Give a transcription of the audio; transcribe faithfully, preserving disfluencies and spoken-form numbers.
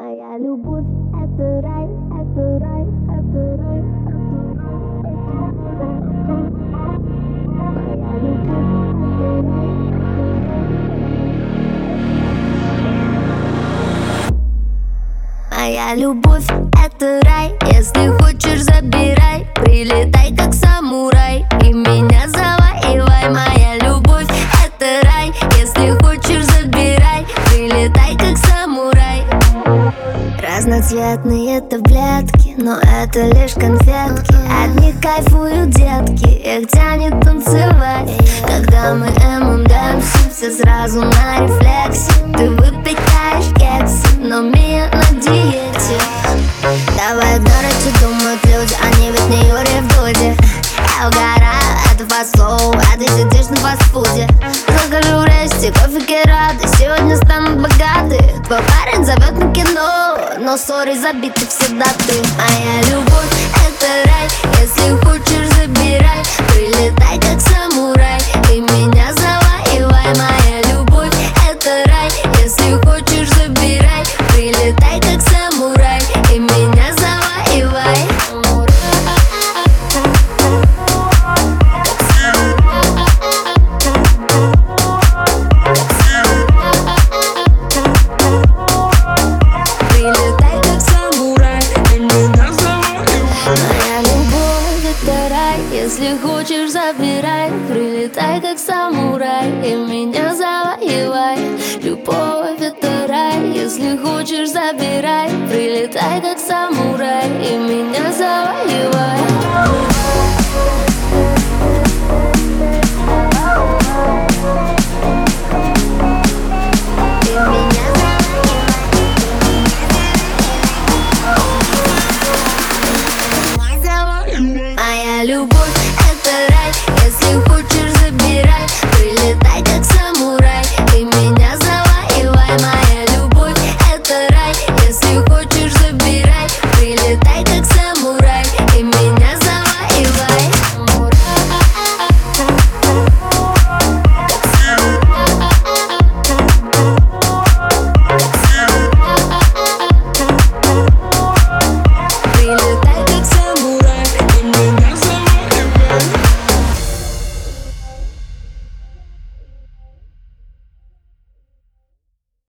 Моя любовь — это рай, это рай, это рай, это рай. Моя любовь — это рай. Моя любовь — это рай, если хочешь, забирай. Прилетай, как самурай, и меня завоевай. Моя любовь — это рай, если хочешь, забирай. Прилетай, как самурай. Разноцветные таблетки, но это лишь конфетки. От них кайфуют детки, их тянет танцевать. Когда мы эм эм дэнсим, все сразу на рефлексе. Ты выпекаешь кексы, но Мия на диете. Давай игнорить, что думают люди, они ведь не Юрий в Дуде. Я угораю, это фастфуд, а ты сидишь на фастфуде. Закажу рести, кофе рады, сегодня станут богаты. Твой парень зовет на кино, но сори, забиты все даты. Моя любовь — это рай, если хочешь, забирай. Прилетай, как самурай, и меня завоевай. Моя любовь — это рай, если хочешь, забирай. Прилетай, как самурай, и меня завоевай. Если хочешь, забирай. Прилетай, как самурай, и меня завоевай. Любовь — это рай. Если хочешь, забирай. Прилетай, как самурай, и меня завоевай.